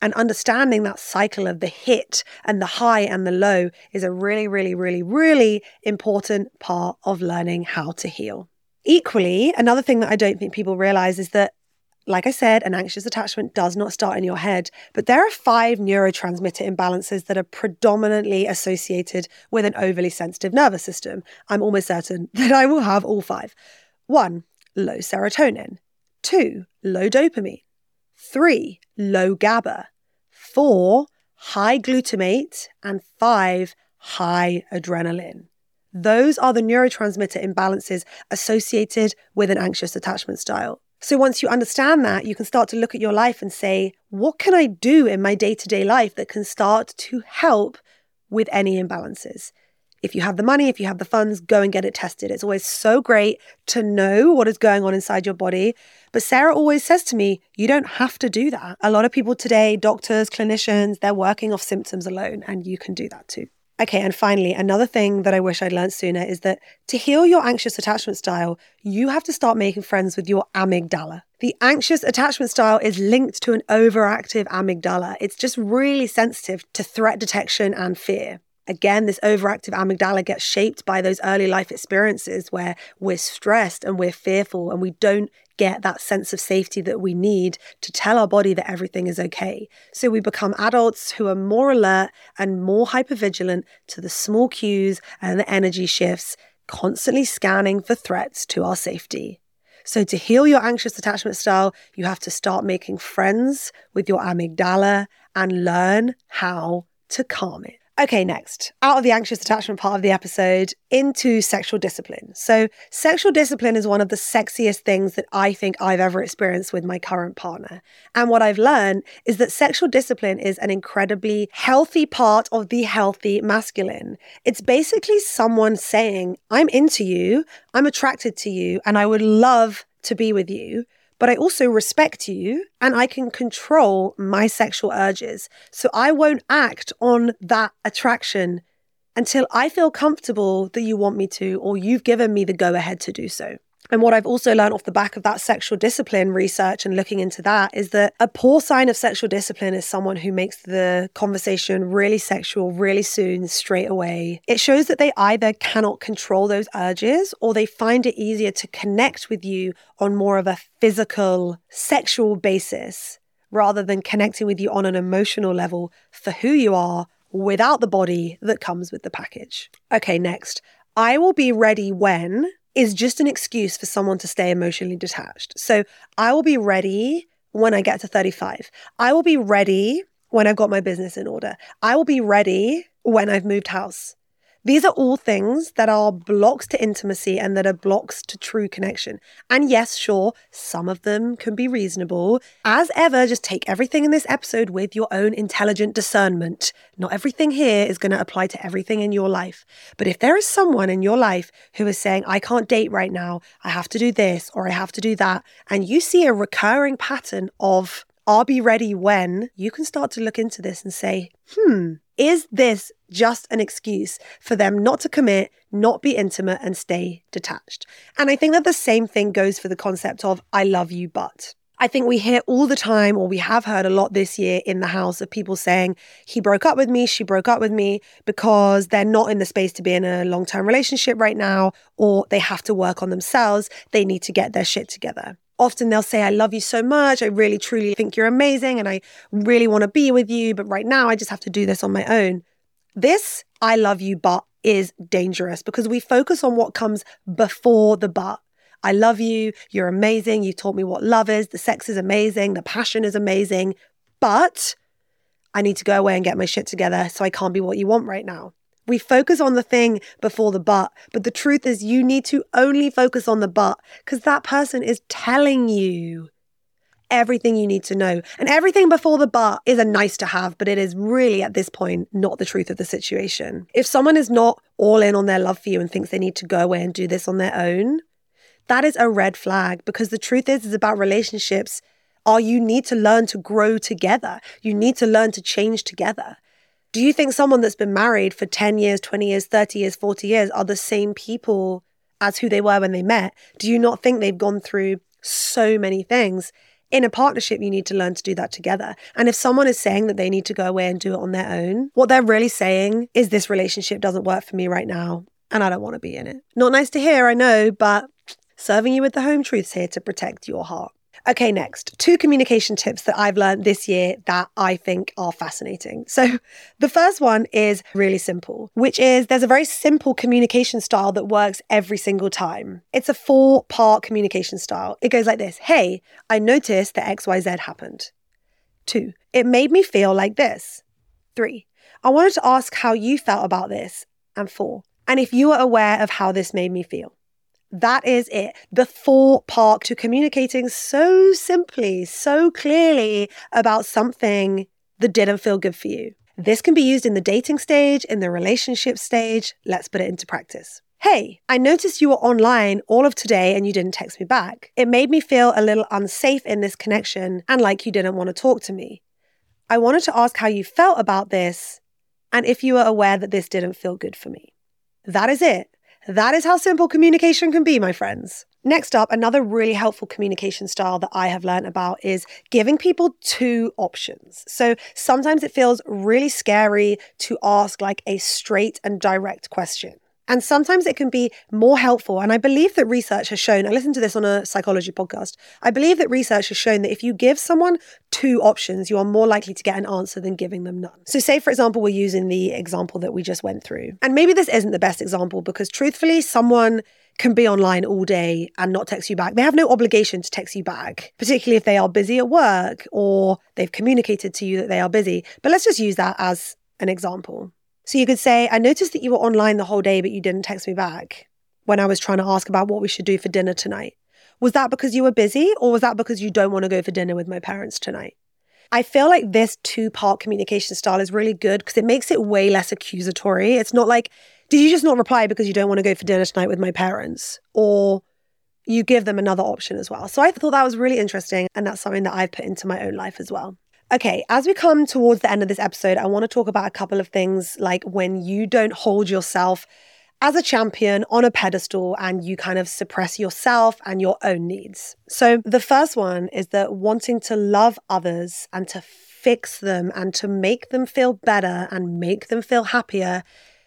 And understanding that cycle of the hit and the high and the low is a really, really, really, really important part of learning how to heal. Equally, another thing that I don't think people realize is that, like I said, an anxious attachment does not start in your head, but there are 5 neurotransmitter imbalances that are predominantly associated with an overly sensitive nervous system. I'm almost certain that I will have all 5. 1, low serotonin. 2, low dopamine. 3, low GABA. 4, high glutamate. And 5, high adrenaline. Those are the neurotransmitter imbalances associated with an anxious attachment style. So once you understand that, you can start to look at your life and say, what can I do in my day-to-day life that can start to help with any imbalances? If you have the money, if you have the funds, go and get it tested. It's always so great to know what is going on inside your body. But Sarah always says to me, you don't have to do that. A lot of people today, doctors, clinicians, they're working off symptoms alone, and you can do that too. Okay, and finally, another thing that I wish I'd learned sooner is that to heal your anxious attachment style, you have to start making friends with your amygdala. The anxious attachment style is linked to an overactive amygdala. It's just really sensitive to threat detection and fear. Again, this overactive amygdala gets shaped by those early life experiences where we're stressed and we're fearful and we don't get that sense of safety that we need to tell our body that everything is okay. So we become adults who are more alert and more hypervigilant to the small cues and the energy shifts, constantly scanning for threats to our safety. So to heal your anxious attachment style, you have to start making friends with your amygdala and learn how to calm it. Okay, next, out of the anxious attachment part of the episode, into sexual discipline. So sexual discipline is one of the sexiest things that I think I've ever experienced with my current partner. And what I've learned is that sexual discipline is an incredibly healthy part of the healthy masculine. It's basically someone saying, I'm into you, I'm attracted to you, and I would love to be with you. But I also respect you and I can control my sexual urges. So I won't act on that attraction until I feel comfortable that you want me to, or you've given me the go ahead to do so. And what I've also learned off the back of that sexual discipline research and looking into that is that a poor sign of sexual discipline is someone who makes the conversation really sexual, really soon, straight away. It shows that they either cannot control those urges or they find it easier to connect with you on more of a physical, sexual basis rather than connecting with you on an emotional level for who you are without the body that comes with the package. Okay, next. I will be ready when is just an excuse for someone to stay emotionally detached. So I will be ready when I get to 35. I will be ready when I've got my business in order. I will be ready when I've moved house. These are all things that are blocks to intimacy and that are blocks to true connection. And yes, sure, some of them can be reasonable. As ever, just take everything in this episode with your own intelligent discernment. Not everything here is going to apply to everything in your life. But if there is someone in your life who is saying, I can't date right now, I have to do this or I have to do that, and you see a recurring pattern of, I'll be ready when, you can start to look into this and say, is this just an excuse for them not to commit, not be intimate, and stay detached? And I think that the same thing goes for the concept of I love you, but. I think we hear all the time, or we have heard a lot this year in the house of people saying, he broke up with me, she broke up with me because they're not in the space to be in a long-term relationship right now, or they have to work on themselves, they need to get their shit together. Often they'll say, I love you so much. I really, truly think you're amazing. And I really want to be with you. But right now, I just have to do this on my own. This, I love you, but is dangerous because we focus on what comes before the but. I love you. You're amazing. You taught me what love is. The sex is amazing. The passion is amazing. But I need to go away and get my shit together. So I can't be what you want right now. We focus on the thing before the but the truth is you need to only focus on the but because that person is telling you everything you need to know. And everything before the but is a nice to have, but it is really at this point not the truth of the situation. If someone is not all in on their love for you and thinks they need to go away and do this on their own, that is a red flag because the truth is about relationships. You need to learn to grow together. You need to learn to change together. Do you think someone that's been married for 10 years, 20 years, 30 years, 40 years are the same people as who they were when they met? Do you not think they've gone through so many things? In a partnership, you need to learn to do that together. And if someone is saying that they need to go away and do it on their own, what they're really saying is this relationship doesn't work for me right now and I don't want to be in it. Not nice to hear, I know, but serving you with the home truths here to protect your heart. Okay, next, 2 communication tips that I've learned this year that I think are fascinating. So the first one is really simple, which is there's a very simple communication style that works every single time. It's a 4-part communication style. It goes like this. Hey, I noticed that XYZ happened. 2, it made me feel like this. 3, I wanted to ask how you felt about this. And 4, and if you are aware of how this made me feel. That is it. The 4-part to communicating so simply, so clearly about something that didn't feel good for you. This can be used in the dating stage, in the relationship stage. Let's put it into practice. Hey, I noticed you were online all of today and you didn't text me back. It made me feel a little unsafe in this connection and like you didn't want to talk to me. I wanted to ask how you felt about this and if you were aware that this didn't feel good for me. That is it. That is how simple communication can be, my friends. Next up, another really helpful communication style that I have learned about is giving people 2 options. So sometimes it feels really scary to ask like a straight and direct question. And sometimes it can be more helpful. And I believe that research has shown, I listened to this on a psychology podcast, I believe that research has shown that if you give someone 2 options, you are more likely to get an answer than giving them none. So say, for example, we're using the example that we just went through. And maybe this isn't the best example because truthfully, someone can be online all day and not text you back. They have no obligation to text you back, particularly if they are busy at work or they've communicated to you that they are busy. But let's just use that as an example. So you could say, I noticed that you were online the whole day, but you didn't text me back when I was trying to ask about what we should do for dinner tonight. Was that because you were busy or was that because you don't want to go for dinner with my parents tonight? I feel like this 2-part communication style is really good because it makes it way less accusatory. It's not like, did you just not reply because you don't want to go for dinner tonight with my parents? Or you give them another option as well. So I thought that was really interesting and that's something that I've put into my own life as well. Okay, as we come towards the end of this episode, I want to talk about a couple of things like when you don't hold yourself as a champion on a pedestal and you kind of suppress yourself and your own needs. So the first one is that wanting to love others and to fix them and to make them feel better and make them feel happier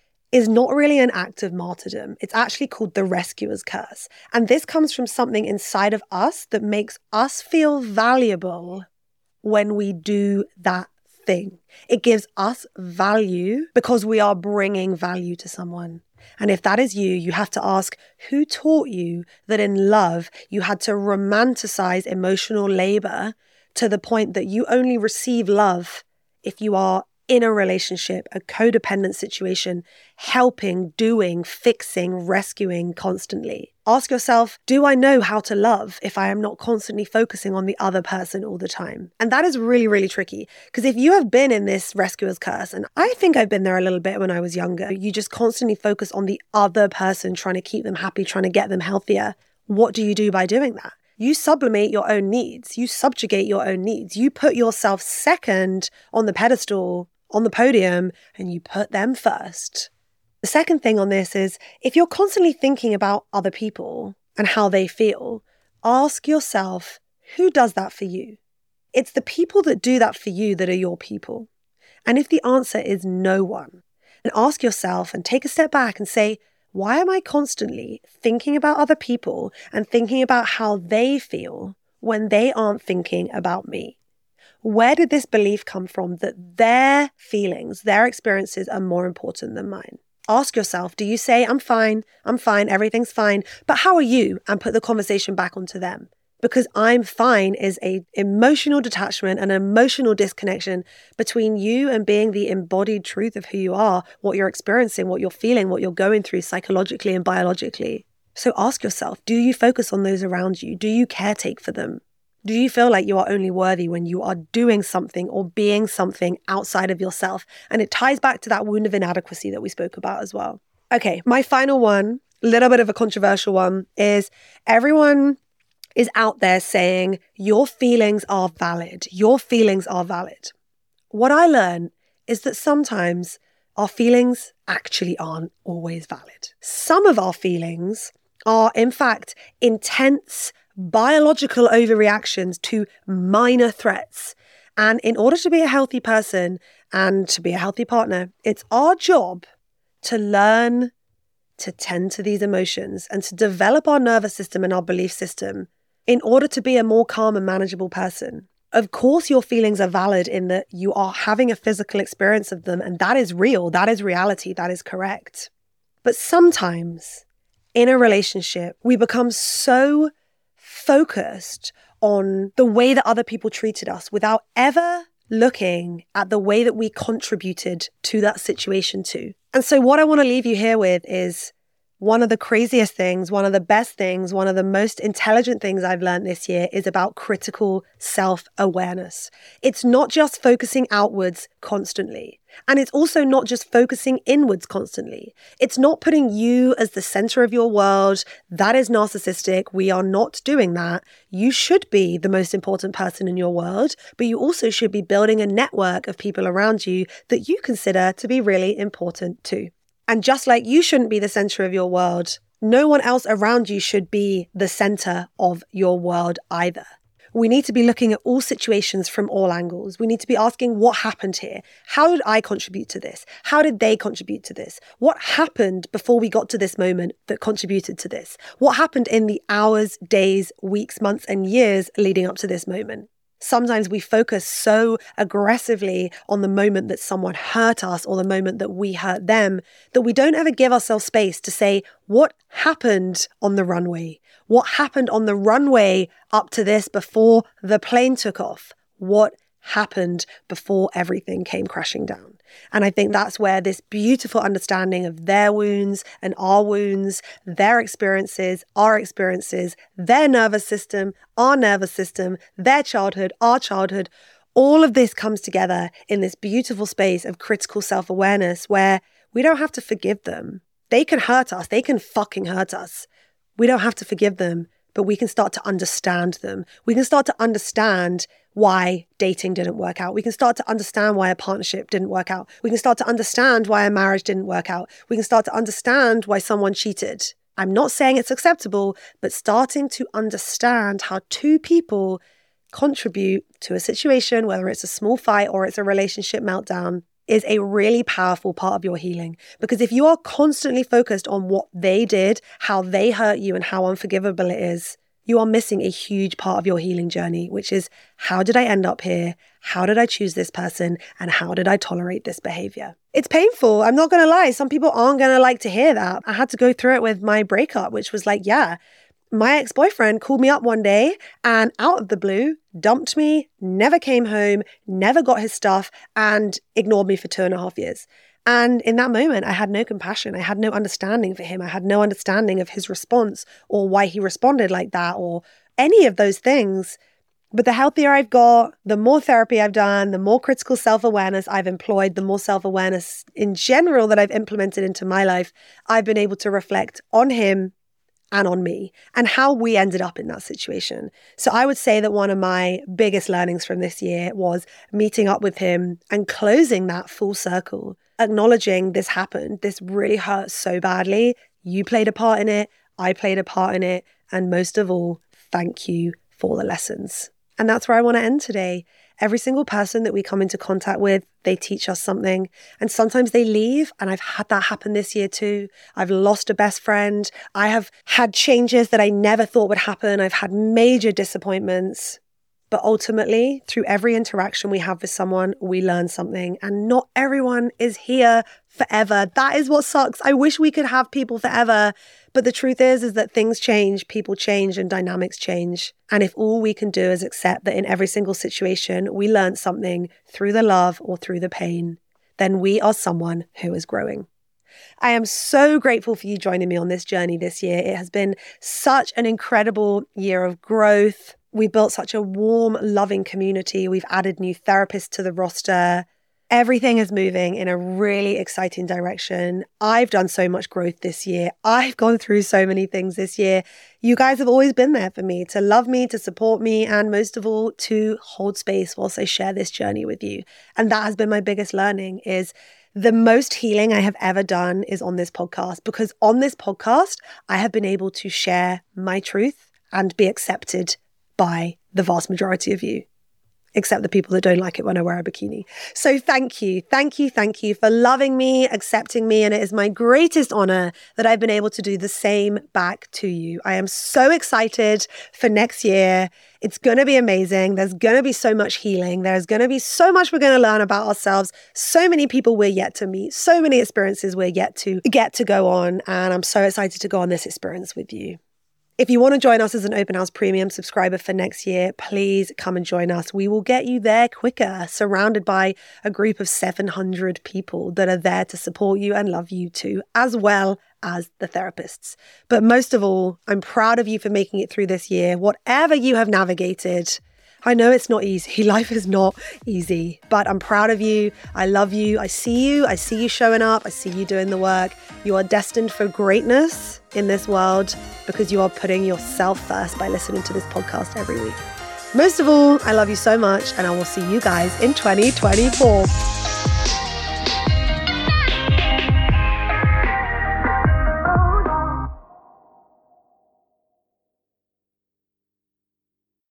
is not really an act of martyrdom. It's actually called the rescuer's curse. And this comes from something inside of us that makes us feel valuable when we do that thing. It gives us value because we are bringing value to someone. And if that is you, you have to ask, who taught you that in love, you had to romanticize emotional labor to the point that you only receive love if you are in a relationship, a codependent situation, helping, doing, fixing, rescuing constantly. Ask yourself, do I know how to love if I am not constantly focusing on the other person all the time? And that is really, really tricky because if you have been in this rescuer's curse, and I think I've been there a little bit when I was younger, you just constantly focus on the other person, trying to keep them happy, trying to get them healthier. What do you do by doing that? You sublimate your own needs. You subjugate your own needs. You put yourself second on the pedestal, on the podium, and you put them first. The second thing on this is if you're constantly thinking about other people and how they feel, ask yourself, who does that for you? It's the people that do that for you that are your people. And if the answer is no one, then ask yourself and take a step back and say, why am I constantly thinking about other people and thinking about how they feel when they aren't thinking about me? Where did this belief come from that their feelings, their experiences are more important than mine? Ask yourself, do you say, I'm fine, everything's fine, but how are you? And put the conversation back onto them. Because I'm fine is an emotional detachment and an emotional disconnection between you and being the embodied truth of who you are, what you're experiencing, what you're feeling, what you're going through psychologically and biologically. So ask yourself, do you focus on those around you? Do you caretake for them? Do you feel like you are only worthy when you are doing something or being something outside of yourself? And it ties back to that wound of inadequacy that we spoke about as well. Okay, my final one, a little bit of a controversial one, is everyone is out there saying your feelings are valid. Your feelings are valid. What I learned is that sometimes our feelings actually aren't always valid. Some of our feelings are, in fact, intense, biological overreactions to minor threats. And in order to be a healthy person and to be a healthy partner, it's our job to learn to tend to these emotions and to develop our nervous system and our belief system in order to be a more calm and manageable person. Of course, your feelings are valid in that you are having a physical experience of them, and that is real, that is reality, that is correct. But sometimes in a relationship, we become so focused on the way that other people treated us without ever looking at the way that we contributed to that situation too. And so what I want to leave you here with is one of the craziest things, one of the best things, one of the most intelligent things I've learned this year is about critical self-awareness. It's not just focusing outwards constantly. And it's also not just focusing inwards constantly. It's not putting you as the center of your world. That is narcissistic. We are not doing that. You should be the most important person in your world, but you also should be building a network of people around you that you consider to be really important too. And just like you shouldn't be the center of your world, no one else around you should be the center of your world either. We need to be looking at all situations from all angles. We need to be asking what happened here? How did I contribute to this? How did they contribute to this? What happened before we got to this moment that contributed to this? What happened in the hours, days, weeks, months, and years leading up to this moment? Sometimes we focus so aggressively on the moment that someone hurt us or the moment that we hurt them that we don't ever give ourselves space to say, what happened on the runway? What happened on the runway up to this before the plane took off? What happened before everything came crashing down? And I think that's where this beautiful understanding of their wounds and our wounds, their experiences, our experiences, their nervous system, our nervous system, their childhood, our childhood, all of this comes together in this beautiful space of critical self-awareness where we don't have to forgive them. They can hurt us. They can fucking hurt us. We don't have to forgive them, but we can start to understand them. We can start to understand why dating didn't work out. We can start to understand why a partnership didn't work out. We can start to understand why a marriage didn't work out. We can start to understand why someone cheated. I'm not saying it's acceptable, but starting to understand how two people contribute to a situation, whether it's a small fight or it's a relationship meltdown, is a really powerful part of your healing. Because if you are constantly focused on what they did, how they hurt you, and how unforgivable it is, you are missing a huge part of your healing journey, which is, how did I end up here? How did I choose this person? And how did I tolerate this behavior? It's painful. I'm not going to lie. Some people aren't going to like to hear that. I had to go through it with my breakup, which was like, yeah, my ex-boyfriend called me up one day and out of the blue, dumped me, never came home, never got his stuff, and ignored me for 2.5 years. And in that moment, I had no compassion. I had no understanding for him. I had no understanding of his response or why he responded like that or any of those things. But the healthier I've got, the more therapy I've done, the more critical self-awareness I've employed, the more self-awareness in general that I've implemented into my life, I've been able to reflect on him and on me and how we ended up in that situation. So I would say that one of my biggest learnings from this year was meeting up with him and closing that full circle, acknowledging this happened. This really hurt so badly. You played a part in it. I played a part in it. And most of all, thank you for the lessons. And that's where I want to end today. Every single person that we come into contact with, they teach us something. And sometimes they leave. And I've had that happen this year too. I've lost a best friend. I have had changes that I never thought would happen. I've had major disappointments. But ultimately, through every interaction we have with someone, we learn something. And not everyone is here forever. That is what sucks. I wish we could have people forever. But the truth is that things change, people change, and dynamics change. And if all we can do is accept that in every single situation, we learn something through the love or through the pain, then we are someone who is growing. I am so grateful for you joining me on this journey this year. It has been such an incredible year of growth. We built such a warm, loving community. We've added new therapists to the roster. Everything is moving in a really exciting direction. I've done so much growth this year. I've gone through so many things this year. You guys have always been there for me, to love me, to support me, and most of all, to hold space whilst I share this journey with you. And that has been my biggest learning is the most healing I have ever done is on this podcast, because on this podcast, I have been able to share my truth and be accepted by the vast majority of you, except the people that don't like it when I wear a bikini. So thank you for loving me, accepting me, and it is my greatest honor that I've been able to do the same back to you. I am so excited for next year. It's going to be amazing. There's going to be so much healing. There's going to be so much we're going to learn about ourselves. So many people we're yet to meet. So many experiences we're yet to get to go on. And I'm so excited to go on this experience with you. If you want to join us as an Open House Premium subscriber for next year, please come and join us. We will get you there quicker, surrounded by a group of 700 people that are there to support you and love you too, as well as the therapists. But most of all, I'm proud of you for making it through this year. Whatever you have navigated, I know it's not easy. Life is not easy, but I'm proud of you. I love you. I see you showing up. I see you doing the work. You are destined for greatness in this world because you are putting yourself first by listening to this podcast every week. Most of all, I love you so much, and I will see you guys in 2024.